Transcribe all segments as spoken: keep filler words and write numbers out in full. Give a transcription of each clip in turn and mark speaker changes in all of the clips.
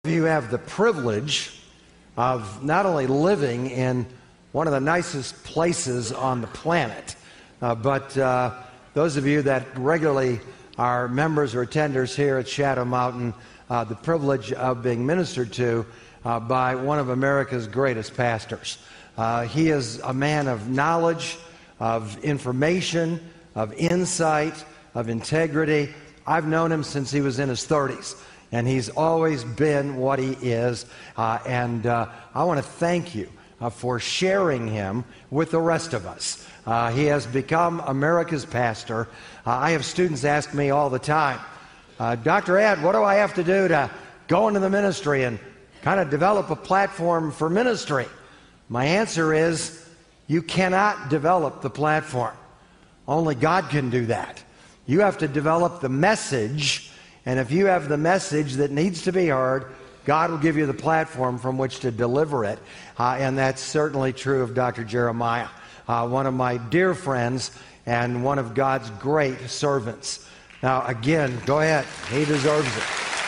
Speaker 1: you have the privilege of not only living in one of the nicest places on the planet, uh, but uh, those of you that regularly are members or attenders here at Shadow Mountain, uh, the privilege of being ministered to uh, by one of America's greatest pastors. Uh, he is a man of knowledge, of information, of insight, of integrity. I've known him since he was in his thirties, and he's always been what he is. Uh, and uh, I want to thank you uh, for sharing him with the rest of us. Uh, he has become America's pastor. Uh, I have students ask me all the time, uh, Doctor Ed, what do I have to do to go into the ministry and kind of develop a platform for ministry? My answer is, you cannot develop the platform. Only God can do that. You have to develop the message, and if you have the message that needs to be heard, God will give you the platform from which to deliver it. Uh, and that's certainly true of Doctor Jeremiah, uh, one of my dear friends and one of God's great servants. Now, again, go ahead. He deserves it.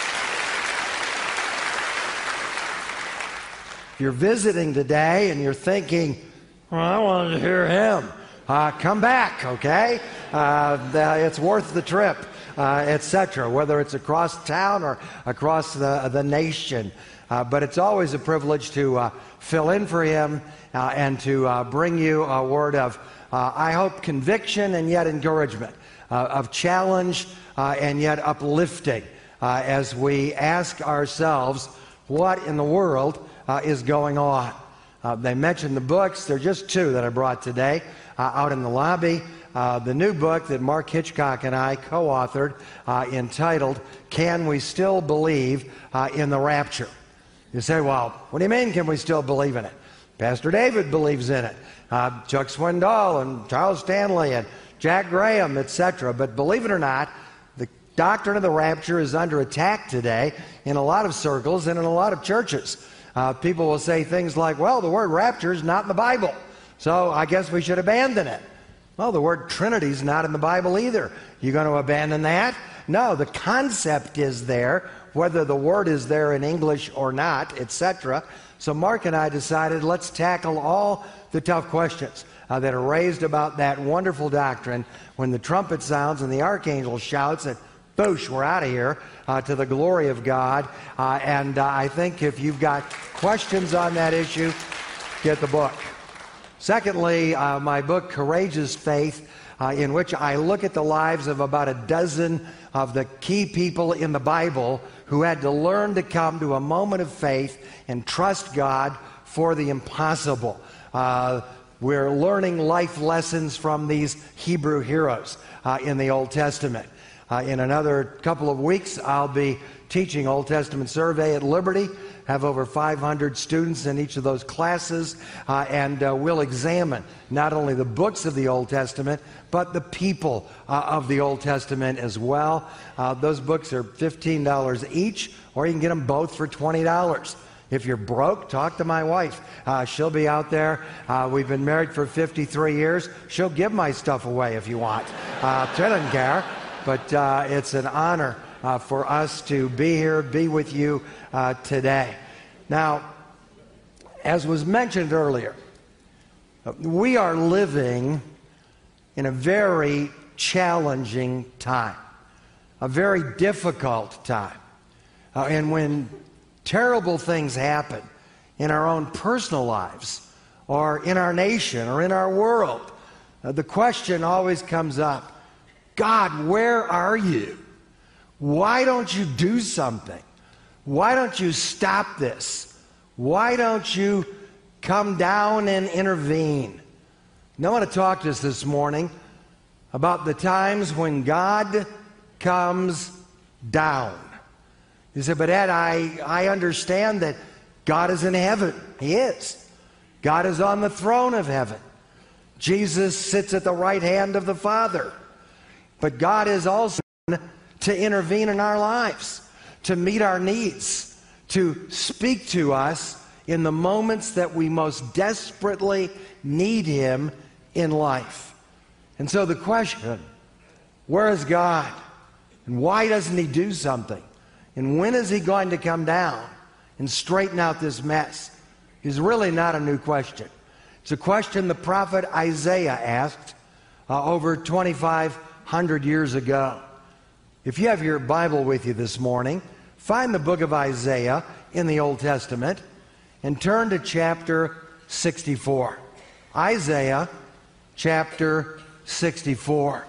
Speaker 1: If you're visiting today and you're thinking, well, I wanted to hear him, uh, come back, okay? Uh, it's worth the trip, uh, et cetera, whether it's across town or across the, the nation. Uh, but it's always a privilege to uh, fill in for him uh, and to uh, bring you a word of, uh, I hope, conviction and yet encouragement, uh, of challenge uh, and yet uplifting uh, as we ask ourselves, what in the world uh, is going on? Uh, they mentioned the books. There are just two that I brought today uh, out in the lobby. Uh, the new book that Mark Hitchcock and I co-authored uh, entitled, Can We Still Believe uh, in the Rapture? You say, well, what do you mean, can we still believe in it? Pastor David believes in it. Uh, Chuck Swindoll and Charles Stanley and Jack Graham, et cetera. But believe it or not, the doctrine of the rapture is under attack today in a lot of circles and in a lot of churches. Uh, people will say things like, well, the word rapture is not in the Bible, so I guess we should abandon it. Well, the word Trinity is not in the Bible either. You going to abandon that? No, the concept is there, whether the word is there in English or not, et cetera. So Mark and I decided, let's tackle all the tough questions uh, that are raised about that wonderful doctrine when the trumpet sounds and the archangel shouts and boosh, we're out of here uh, to the glory of God. Uh, and uh, I think if you've got questions on that issue, get the book. Secondly, uh, my book, Courageous Faith, uh, in which I look at the lives of about a dozen of the key people in the Bible who had to learn to come to a moment of faith and trust God for the impossible. Uh, we're learning life lessons from these Hebrew heroes uh, in the Old Testament. Uh, in another couple of weeks, I'll be teaching Old Testament survey at Liberty, have over five hundred students in each of those classes, uh, and uh, we'll examine not only the books of the Old Testament, but the people uh, of the Old Testament as well. Uh, those books are fifteen dollars each, or you can get them both for twenty dollars. If you're broke, talk to my wife. Uh, she'll be out there. Uh, we've been married for fifty-three years. She'll give my stuff away if you want. Uh, she doesn't care. But uh, it's an honor uh, for us to be here, be with you uh, today. Now, as was mentioned earlier, we are living in a very challenging time, a very difficult time. Uh, and when terrible things happen in our own personal lives, or in our nation, or in our world, uh, the question always comes up, God, where are you? Why don't you do something? Why don't you stop this? Why don't you come down and intervene? Now, I want to talk to us this morning about the times when God comes down. You say, but Ed, I, I understand that God is in heaven. He is. God is on the throne of heaven. Jesus sits at the right hand of the Father. But God is also to intervene in our lives, to meet our needs, to speak to us in the moments that we most desperately need Him in life. And so the question, where is God? And why doesn't He do something? And when is He going to come down? and straighten out this mess is really not a new question. It's a question the prophet Isaiah asked uh, over twenty-five hundred years ago. If you have your Bible with you this morning, find the book of Isaiah in the Old Testament and turn to chapter sixty-four. Isaiah chapter sixty-four.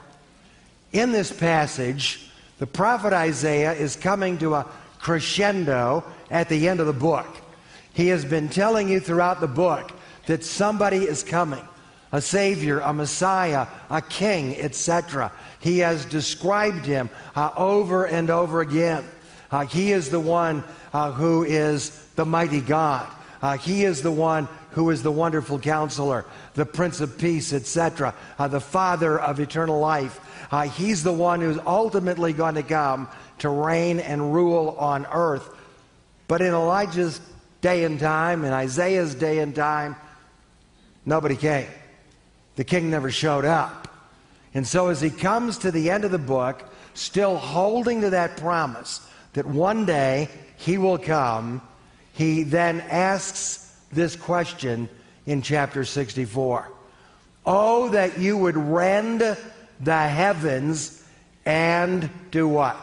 Speaker 1: In this passage, the prophet Isaiah is coming to a crescendo at the end of the book. He has been telling you throughout the book that somebody is coming, a Savior, a Messiah, a King, et cetera. He has described him uh, over and over again. Uh, he is the one uh, who is the mighty God. Uh, he is the one who is the wonderful counselor, the Prince of Peace, et cetera, uh, the Father of eternal life. Uh, he's the one who's ultimately going to come to reign and rule on earth. But in Elijah's day and time, in Isaiah's day and time, nobody came. The king never showed up. And so as he comes to the end of the book, still holding to that promise that one day he will come, he then asks this question in chapter sixty-four. Oh, that you would rend the heavens and do what?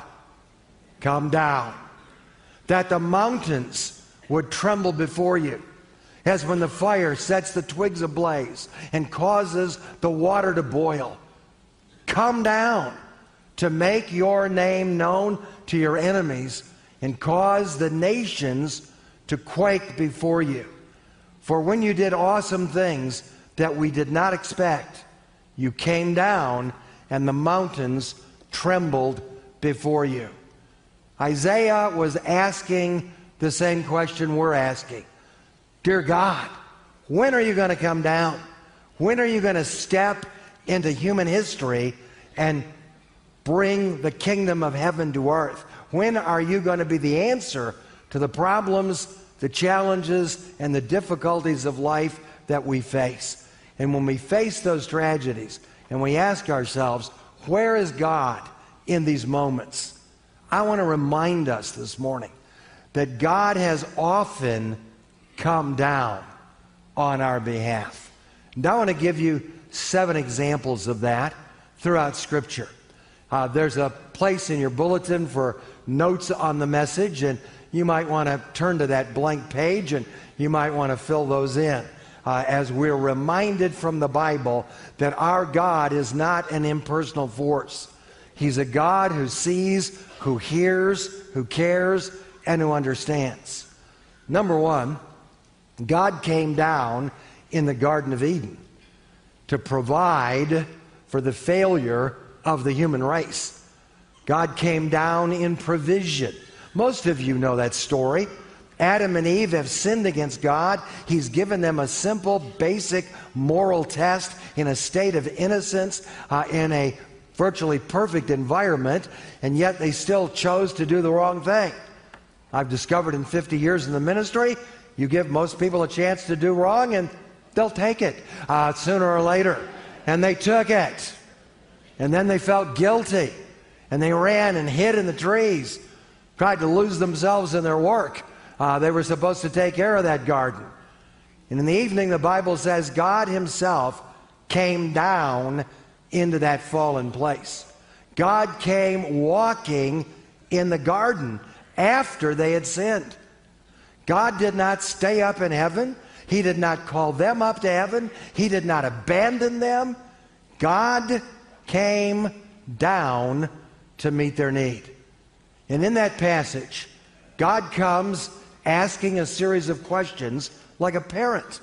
Speaker 1: Come down. That the mountains would tremble before you, as when the fire sets the twigs ablaze and causes the water to boil. Come down to make your name known to your enemies and cause the nations to quake before you. For when you did awesome things that we did not expect, you came down and the mountains trembled before you. Isaiah was asking the same question we're asking. Dear God, when are you going to come down? When are you going to step into human history and bring the kingdom of heaven to earth? When are you going to be the answer to the problems, the challenges, and the difficulties of life that we face? And when we face those tragedies and we ask ourselves, where is God in these moments? I want to remind us this morning that God has often come down on our behalf. And I want to give you seven examples of that throughout Scripture. Uh, there's a place in your bulletin for notes on the message, and you might want to turn to that blank page and you might want to fill those in uh, as we're reminded from the Bible that our God is not an impersonal force. He's a God who sees, who hears, who cares, and who understands. Number one, God came down in the Garden of Eden to provide for the failure of the human race. God came down in provision. Most of you know that story. Adam and Eve have sinned against God. He's given them a simple, basic moral test in a state of innocence, uh, in a virtually perfect environment, and yet they still chose to do the wrong thing. I've discovered in fifty years in the ministry, you give most people a chance to do wrong and they'll take it uh, sooner or later. And they took it. And then they felt guilty. And they ran and hid in the trees, tried to lose themselves in their work. Uh, they were supposed to take care of that garden. And in the evening, the Bible says God himself came down into that fallen place. God came walking in the garden after they had sinned. God did not stay up in heaven. He did not call them up to heaven. He did not abandon them. God came down to meet their need. And in that passage, God comes asking a series of questions like a parent.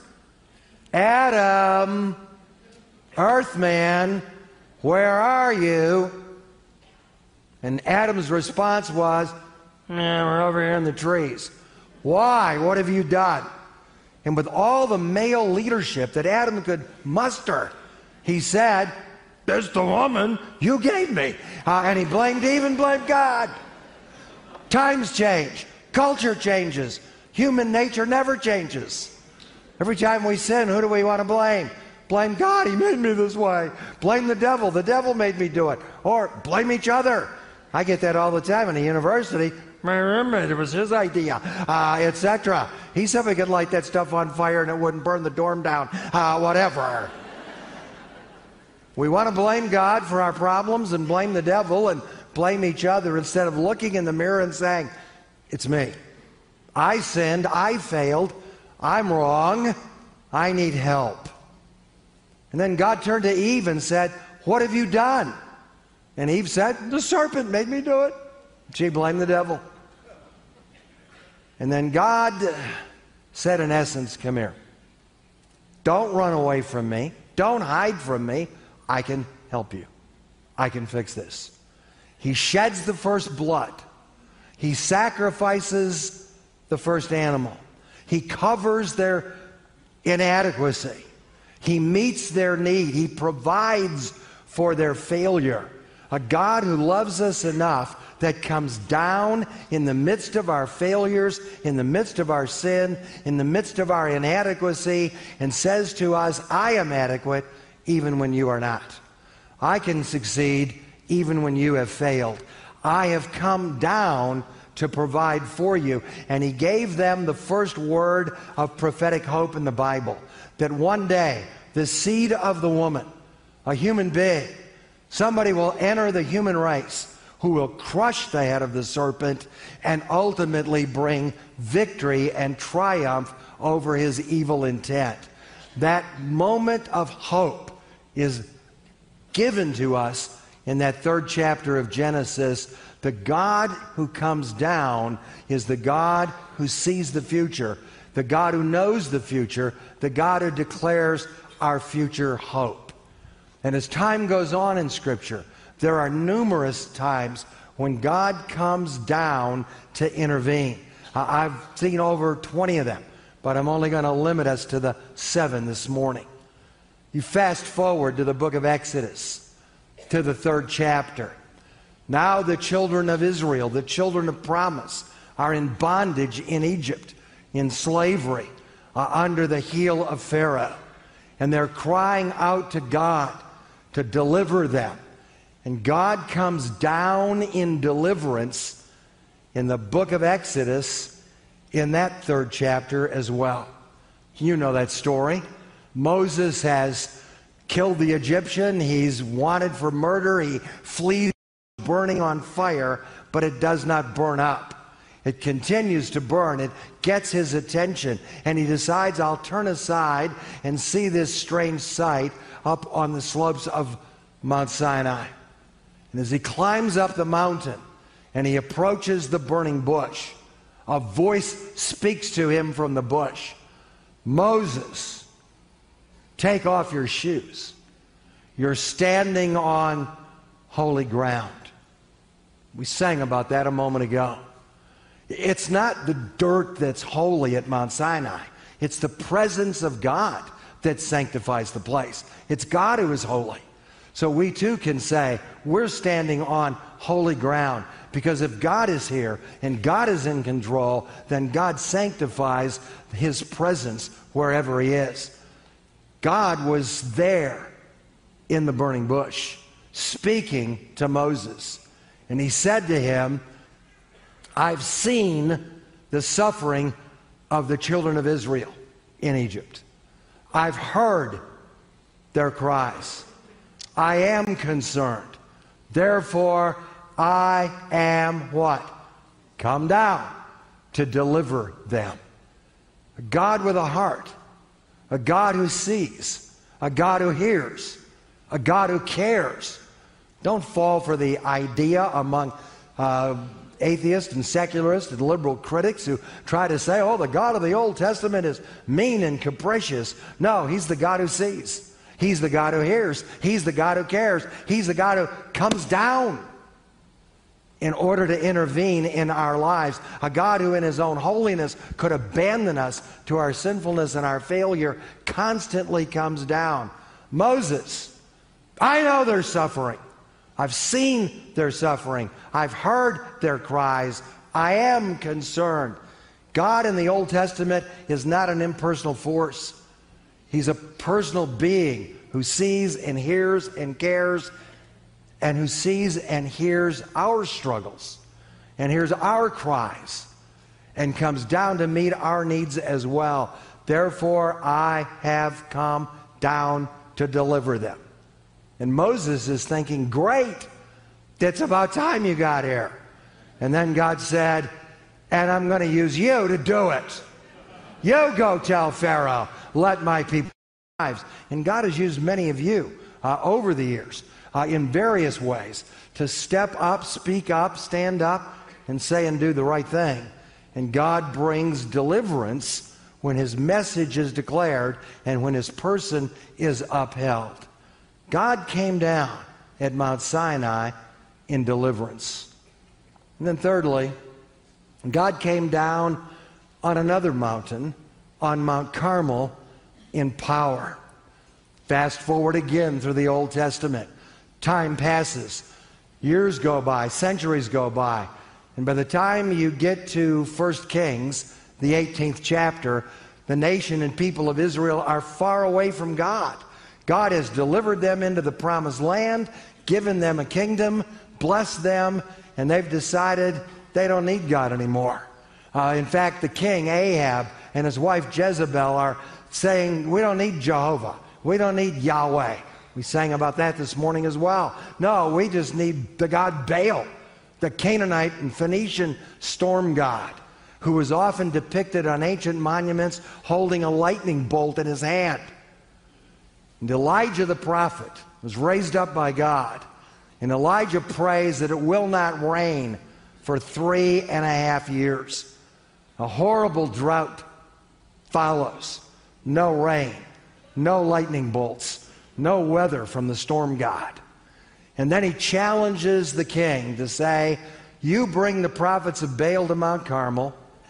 Speaker 1: Adam, Earthman, where are you? And Adam's response was, eh, we're over here in the trees. Why? What have you done? And with all the male leadership that Adam could muster, he said, there's the woman you gave me. Uh, and he blamed Eve and blamed God. Times change. Culture changes. Human nature never changes. Every time we sin, who do we want to blame? Blame God. He made me this way. Blame the devil. The devil made me do it. Or blame each other. I get that all the time in a university. My roommate, it was his idea, uh, et cetera. He said we could light that stuff on fire and it wouldn't burn the dorm down, uh, whatever. We want to blame God for our problems and blame the devil and blame each other instead of looking in the mirror and saying, it's me. I sinned. I failed. I'm wrong. I need help. And then God turned to Eve and said, what have you done? And Eve said, the serpent made me do it. She blamed the devil. And then God said, in essence, come here. Don't run away from me. Don't hide from me. I can help you. I can fix this. He sheds the first blood. He sacrifices the first animal. He covers their inadequacy. He meets their need. He provides for their failure. A God who loves us enough that comes down in the midst of our failures, in the midst of our sin, in the midst of our inadequacy, and says to us, I am adequate even when you are not. I can succeed even when you have failed. I have come down to provide for you. And he gave them the first word of prophetic hope in the Bible, that one day the seed of the woman, a human being, somebody will enter the human race who will crush the head of the serpent and ultimately bring victory and triumph over his evil intent. That moment of hope is given to us in that third chapter of Genesis. The God who comes down is the God who sees the future, the God who knows the future, the God who declares our future hope. And as time goes on in Scripture, there are numerous times when God comes down to intervene. Uh, I've seen over twenty of them, but I'm only going to limit us to the seven this morning. You fast forward to the book of Exodus, to the third chapter. Now the children of Israel, the children of promise, are in bondage in Egypt, in slavery, uh, under the heel of Pharaoh. And they're crying out to God to deliver them. And God comes down in deliverance in the book of Exodus, in that third chapter as well. You know that story. Moses has killed the Egyptian. He's wanted for murder. He flees burning on fire, but it does not burn up. It continues to burn. It gets his attention, and he decides, I'll turn aside and see this strange sight up on the slopes of Mount Sinai. And as he climbs up the mountain and he approaches the burning bush, a voice speaks to him from the bush. Moses, take off your shoes. You're standing on holy ground. We sang about that a moment ago. It's not the dirt that's holy at Mount Sinai. It's the presence of God that sanctifies the place. It's God who is holy. So we too can say we're standing on holy ground, because if God is here and God is in control, then God sanctifies his presence wherever he is. God was there in the burning bush speaking to Moses. And he said to him, I've seen the suffering of the children of Israel in Egypt. I've heard their cries. I am concerned. Therefore, I am what? Come down to deliver them. A God with a heart. A God who sees. A God who hears. A God who cares. Don't fall for the idea among uh, atheists and secularists and liberal critics who try to say, oh, the God of the Old Testament is mean and capricious. No, he's the God who sees. He's the God who hears. He's the God who cares. He's the God who comes down in order to intervene in our lives. A God who in his own holiness could abandon us to our sinfulness and our failure constantly comes down. Moses, I know they're suffering. I've seen their suffering. I've heard their cries. I am concerned. God in the Old Testament is not an impersonal force. He's a personal being who sees and hears and cares and who sees and hears our struggles and hears our cries and comes down to meet our needs as well. Therefore, I have come down to deliver them. And Moses is thinking, great, it's about time you got here. And then God said, and I'm going to use you to do it. You go tell Pharaoh, let my people lives. And God has used many of you uh, over the years uh, in various ways to step up, speak up, stand up, and say and do the right thing. And God brings deliverance when his message is declared and when his person is upheld. God came down at Mount Sinai in deliverance. And then thirdly, God came down on another mountain, on Mount Carmel, in power. Fast forward again through the Old Testament. Time passes. Years go by. Centuries go by. And by the time you get to First Kings, the eighteenth chapter, the nation and people of Israel are far away from God. God has delivered them into the promised land, given them a kingdom, blessed them, and they've decided they don't need God anymore. Uh, in fact, the king, Ahab, and his wife Jezebel are saying, we don't need Jehovah. We don't need Yahweh. We sang about that this morning as well. No, we just need the god Baal, the Canaanite and Phoenician storm god, who was often depicted on ancient monuments holding a lightning bolt in his hand. And Elijah the prophet was raised up by God. And Elijah prays that it will not rain for three and a half years. A horrible drought follows. No rain, no lightning bolts, no weather from the storm god. And then he challenges the king to say, you bring the prophets of Baal to Mount Carmel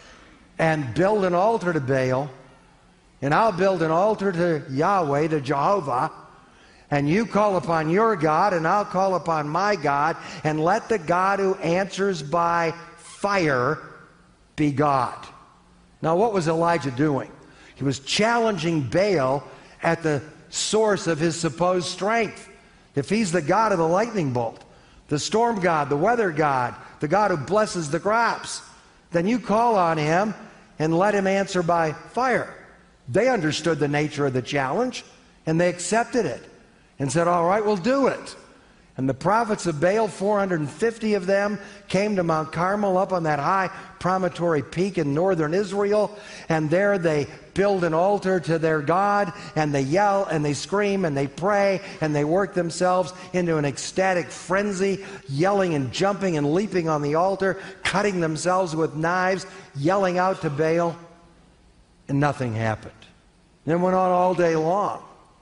Speaker 1: and build an altar to Baal, and I'll build an altar to Yahweh, to Jehovah, and you call upon your God, and I'll call upon my God, and let the God who answers by fire be God. Now, what was Elijah doing? He was challenging Baal at the source of his supposed strength. If he's the god of the lightning bolt, the storm god, the weather god, the God who blesses the crops, then you call on him and let him answer by fire. They understood the nature of the challenge, and they accepted it and said, all right, we'll do it. And the prophets of Baal, four hundred fifty of them, came to Mount Carmel up on that high promontory peak in northern Israel, and there they build an altar to their God, and they yell and they scream and they pray and they work themselves into an ecstatic frenzy, yelling and jumping and leaping on the altar, cutting themselves with knives, yelling out to Baal, and nothing happened. And it went on all day long.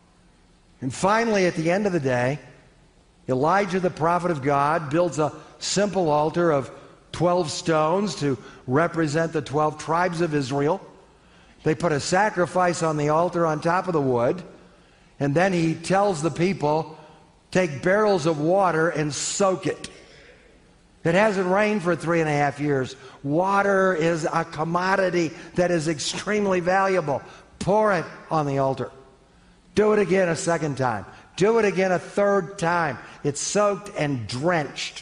Speaker 1: And finally, at the end of the day, Elijah, the prophet of God, builds a simple altar of twelve stones to represent the twelve tribes of Israel. They put a sacrifice on the altar on top of the wood, and then he tells the people, take barrels of water and soak it. It hasn't rained for three and a half years. Water is a commodity that is extremely valuable. Pour it on the altar. Do it again a second time. Do it again a third time. It's soaked and drenched.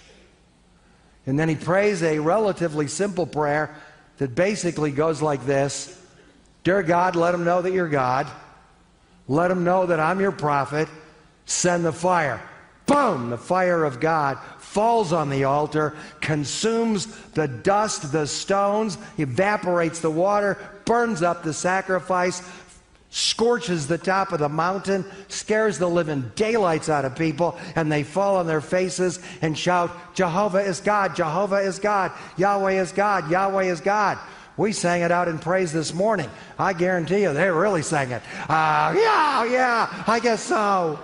Speaker 1: And then he prays a relatively simple prayer that basically goes like this. Dear God, let them know that you're God. Let them know that I'm your prophet. Send the fire. Boom! The fire of God falls on the altar, consumes the dust, the stones, evaporates the water, burns up the sacrifice, scorches the top of the mountain, scares the living daylights out of people, and they fall on their faces and shout, Jehovah is God, Jehovah is God, Yahweh is God, Yahweh is God. We sang it out in praise this morning. I guarantee you they really sang it. Uh, yeah, yeah, I guess so.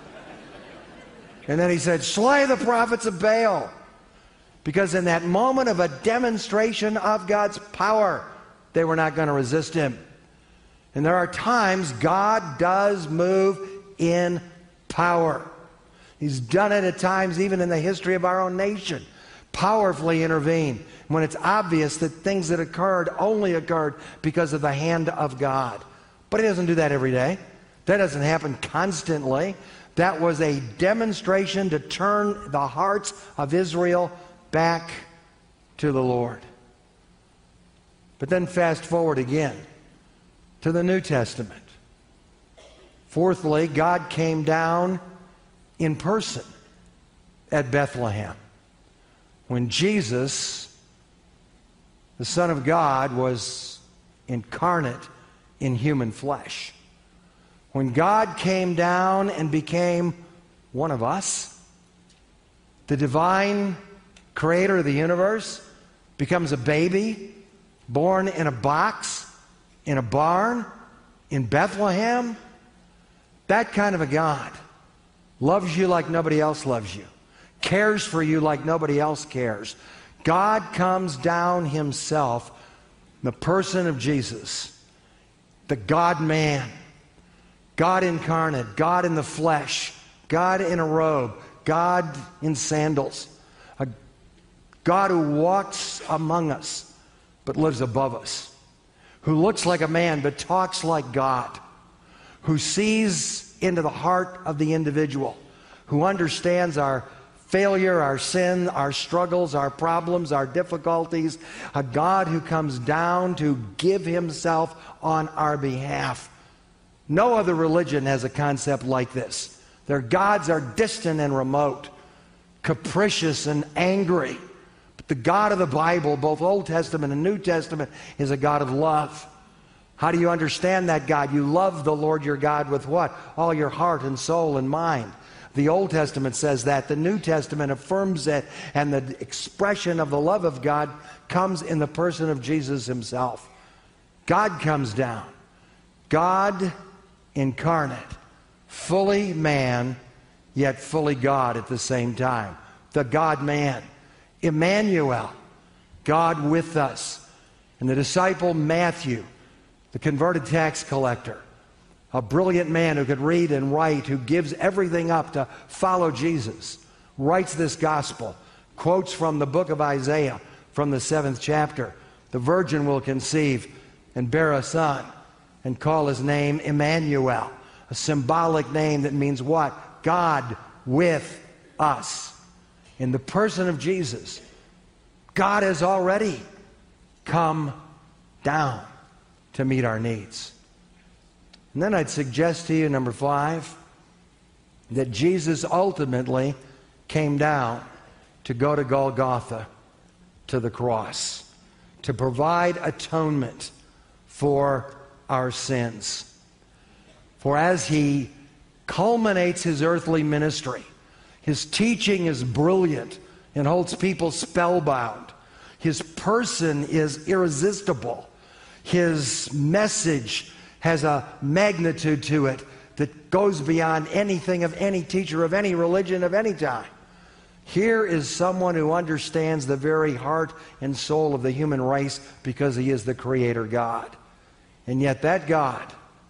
Speaker 1: And then he said, slay the prophets of Baal. Because in that moment of a demonstration of God's power, they were not going to resist him. And there are times God does move in power. He's done it at times even in the history of our own nation. Powerfully intervene when it's obvious that things that occurred only occurred because of the hand of God. But he doesn't do that every day. That doesn't happen constantly. That was a demonstration to turn the hearts of Israel back to the Lord. But then fast forward again to the New Testament. Fourthly, God came down in person at Bethlehem when Jesus, the Son of God, was incarnate in human flesh. When God came down and became one of us, the divine creator of the universe becomes a baby born in a box, in a barn, in Bethlehem. That kind of a God loves you like nobody else loves you, cares for you like nobody else cares. God comes down himself, the person of Jesus, the God-man, God incarnate, God in the flesh, God in a robe, God in sandals, a God who walks among us but lives above us, who looks like a man but talks like God, who sees into the heart of the individual, who understands our failure, our sin, our struggles, our problems, our difficulties, a God who comes down to give himself on our behalf. No other religion has a concept like this. Their gods are distant and remote, capricious and angry. But the God of the Bible, both Old Testament and New Testament, is a God of love. How do you understand that God? You love the Lord your God with what? All your heart and soul and mind. The Old Testament says that. The New Testament affirms it. And the expression of the love of God comes in the person of Jesus himself. God comes down. God incarnate. Fully man, yet fully God at the same time. The God-man. Emmanuel. God with us. And the disciple Matthew, the converted tax collector, a brilliant man who could read and write, who gives everything up to follow Jesus, writes this gospel, quotes from the book of Isaiah, from the seventh chapter. The virgin will conceive and bear a son and call his name Emmanuel, a symbolic name that means what? God with us. In the person of Jesus, God has already come down to meet our needs. And then I'd suggest to you, number five, that Jesus ultimately came down to go to Golgotha, to the cross, to provide atonement for our sins. For as he culminates his earthly ministry, his teaching is brilliant and holds people spellbound. His person is irresistible. His message has a magnitude to it that goes beyond anything of any teacher of any religion of any time. Here is someone who understands the very heart and soul of the human race because he is the Creator God. And yet that God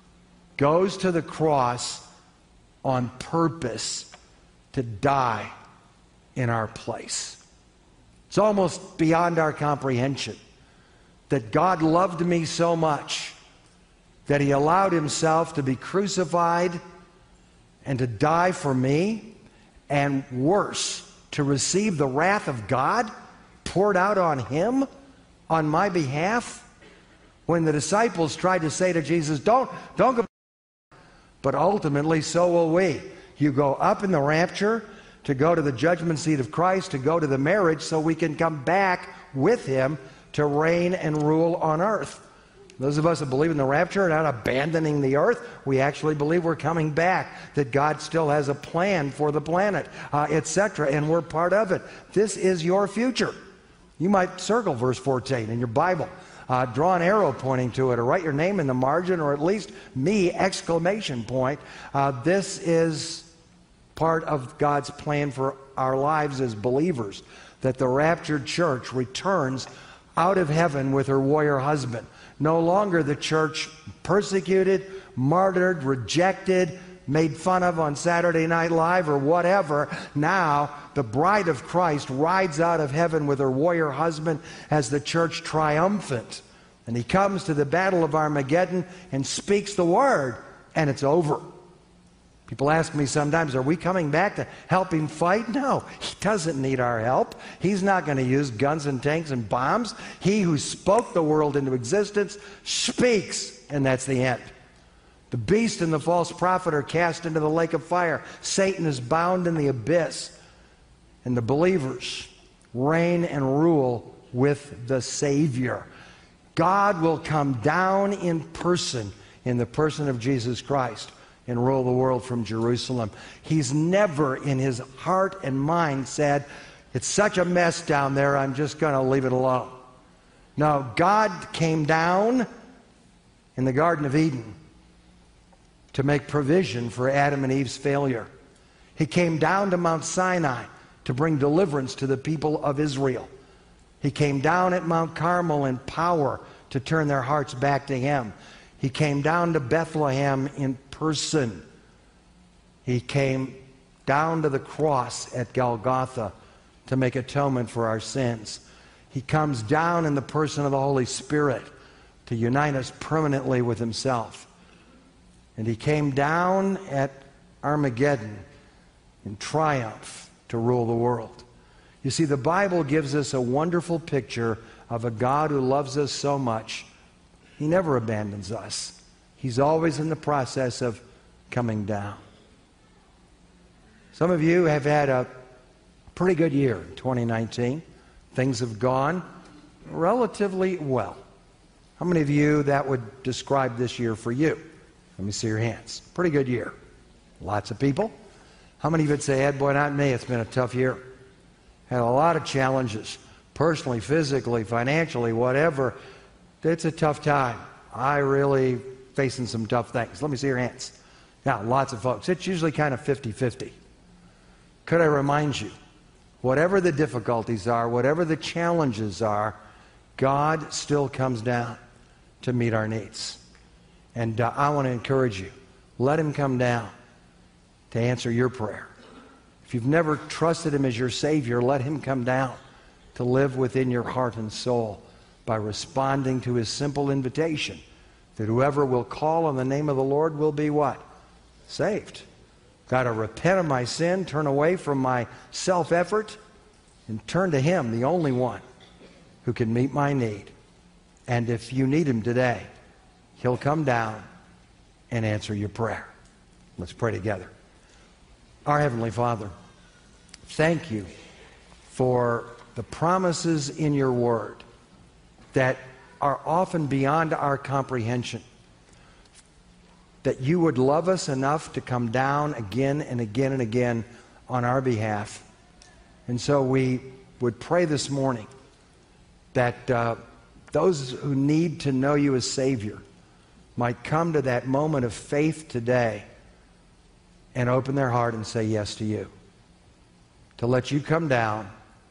Speaker 1: goes to the cross on purpose to die in our place. It's almost beyond our comprehension that God loved me so much that he allowed himself to be crucified and to die for me, and worse, to receive the wrath of God poured out on him on my behalf. When the disciples tried to say to Jesus, don't, don't go, but ultimately so will we. You go up in the rapture to go to the judgment seat of Christ, to go to the marriage so we can come back with him to reign and rule on earth. Those of us that believe in the rapture are not abandoning the earth. We actually believe we're coming back, that God still has a plan for the planet, uh, et cetera, and we're part of it. This is your future. You might circle verse fourteen in your Bible. Uh, draw an arrow pointing to it, or write your name in the margin, or at least me, exclamation point. Uh, this is part of God's plan for our lives as believers, that the raptured church returns out of heaven with her warrior husband. No longer the church persecuted, martyred, rejected, made fun of on Saturday Night Live or whatever. Now the bride of Christ rides out of heaven with her warrior husband as the church triumphant. And he comes to the battle of Armageddon and speaks the word, and it's over. People ask me sometimes, are we coming back to help him fight? No, he doesn't need our help. He's not going to use guns and tanks and bombs. He who spoke the world into existence speaks, and that's the end. The beast and the false prophet are cast into the lake of fire. Satan is bound in the abyss. And the believers reign and rule with the Savior. God will come down in person in the person of Jesus Christ and rule the world from Jerusalem. He's never in his heart and mind said, it's such a mess down there, I'm just going to leave it alone. No, God came down in the Garden of Eden to make provision for Adam and Eve's failure. He came down to Mount Sinai to bring deliverance to the people of Israel. He came down at Mount Carmel in power to turn their hearts back to him. He came down to Bethlehem in person. He came down to the cross at Golgotha to make atonement for our sins. He comes down in the person of the Holy Spirit to unite us permanently with himself. And he came down at Armageddon in triumph to rule the world. You see, the Bible gives us a wonderful picture of a God who loves us so much, he never abandons us. He's always in the process of coming down. Some of you have had a pretty good year in twenty nineteen. Things have gone relatively well. How many of you that would describe this year for you? Let me see your hands. Pretty good year. Lots of people. How many of you would say, Ed, boy, not me, it's been a tough year. Had a lot of challenges, personally, physically, financially, whatever. It's a tough time. I really facing some tough things. Let me see your hands. Now, lots of folks. It's usually kind of fifty-fifty. Could I remind you, whatever the difficulties are, whatever the challenges are, God still comes down to meet our needs. And uh, I want to encourage you, let him come down to answer your prayer. If you've never trusted him as your Savior, let him come down to live within your heart and soul by responding to his simple invitation that whoever will call on the name of the Lord will be what? Saved. Got to repent of my sin, turn away from my self-effort, and turn to him, the only one who can meet my need. And if you need him today, he'll come down and answer your prayer. Let's pray together. Our Heavenly Father, thank you for the promises in your word that are often beyond our comprehension. That you would love us enough to come down again and again and again on our behalf. And so we would pray this morning that uh, those who need to know you as Savior might come to that moment of faith today and open their heart and say yes to you. To let you come down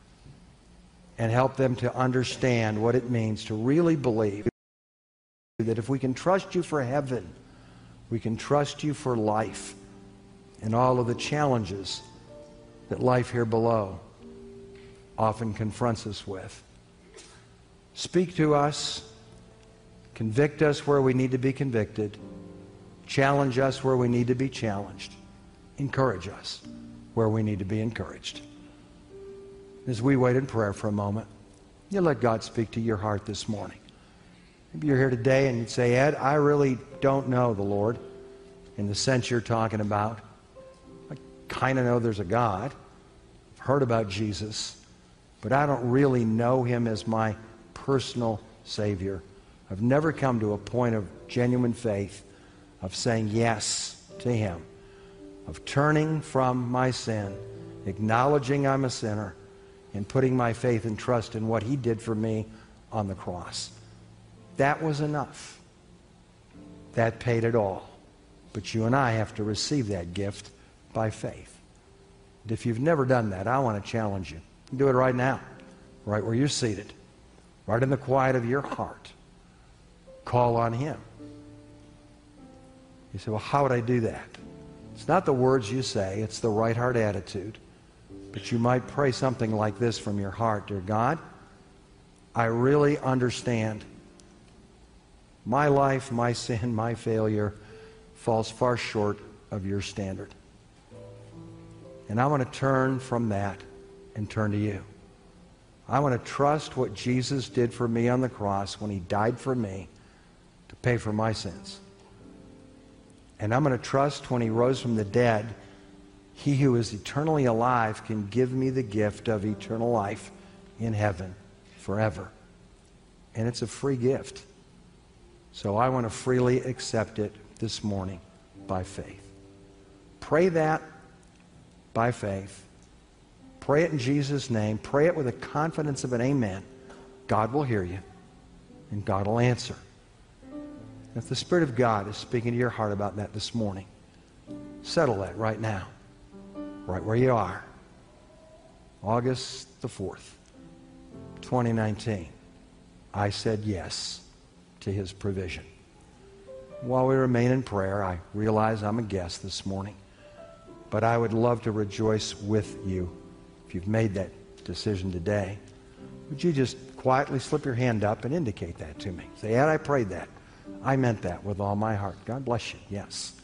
Speaker 1: and help them to understand what it means to really believe that if we can trust you for heaven, we can trust you for life and all of the challenges that life here below often confronts us with. Speak to us, convict us where we need to be convicted, challenge us where we need to be challenged, encourage us where we need to be encouraged. As we wait in prayer for a moment, you let God speak to your heart this morning. Maybe you're here today and you'd say, Ed, I really don't know the Lord in the sense you're talking about. I kind of know there's a God. I've heard about Jesus, but I don't really know him as my personal Savior. I've never come to a point of genuine faith, of saying yes to him, of turning from my sin, acknowledging I'm a sinner, and putting my faith and trust in what he did for me on the cross. That was enough. That paid it all. But you and I have to receive that gift by faith. And if you've never done that, I want to challenge you. Do it right now, right where you're seated, right in the quiet of your heart. Call on him. You say, well, how would I do that? It's not the words you say, it's the right heart attitude. But you might pray something like this from your heart. Dear God, I really understand my life, my sin, my failure falls far short of your standard. And I want to turn from that and turn to you. I want to trust what Jesus did for me on the cross when he died for me to pay for my sins. And I'm going to trust when he rose from the dead, he who is eternally alive can give me the gift of eternal life in heaven forever. And it's a free gift. So I want to freely accept it this morning by faith. Pray that by faith. Pray it in Jesus' name. Pray it with the confidence of an amen. God will hear you, and God will answer. If the Spirit of God is speaking to your heart about that this morning, settle that right now, right where you are. August the fourth, twenty nineteen. I said yes to his provision. While we remain in prayer, I realize I'm a guest this morning, but I would love to rejoice with you if you've made that decision today. Would you just quietly slip your hand up and indicate that to me? Say, Ed, I prayed that. I meant that with all my heart. God bless you. Yes.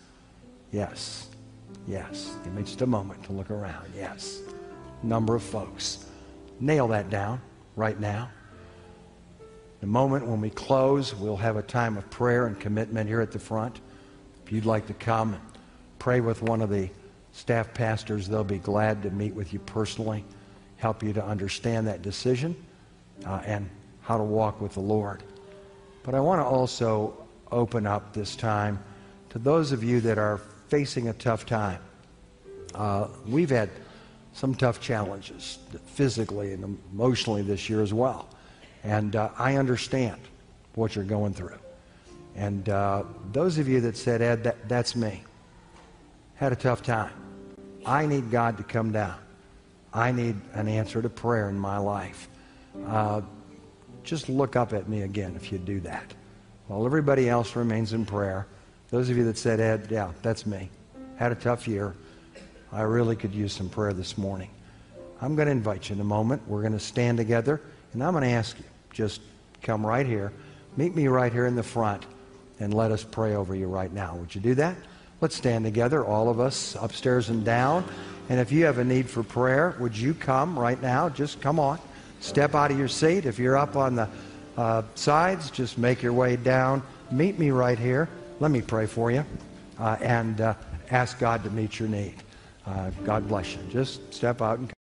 Speaker 1: Yes. Yes. Give me just a moment to look around. Yes. Number of folks. Nail that down right now. The moment when we close, we'll have a time of prayer and commitment here at the front. If you'd like to come and pray with one of the staff pastors, they'll be glad to meet with you personally, help you to understand that decision uh, and how to walk with the Lord. But I want to also open up this time to those of you that are facing a tough time. Uh, we've had some tough challenges physically and emotionally this year as well. And uh, I understand what you're going through. And uh, those of you that said, Ed, that, that's me, had a tough time. I need God to come down. I need an answer to prayer in my life. Uh, just look up at me again if you do that. While everybody else remains in prayer, those of you that said, Ed, yeah, that's me, had a tough year. I really could use some prayer this morning. I'm going to invite you in a moment. We're going to stand together, and I'm going to ask you, just come right here, meet me right here in the front, and let us pray over you right now. Would you do that? Let's stand together, all of us, upstairs and down. And if you have a need for prayer, would you come right now? Just come on. Step out of your seat. If you're up on the uh, sides, just make your way down. Meet me right here. Let me pray for you uh, and uh, ask God to meet your need. Uh, God bless you. Just step out and come.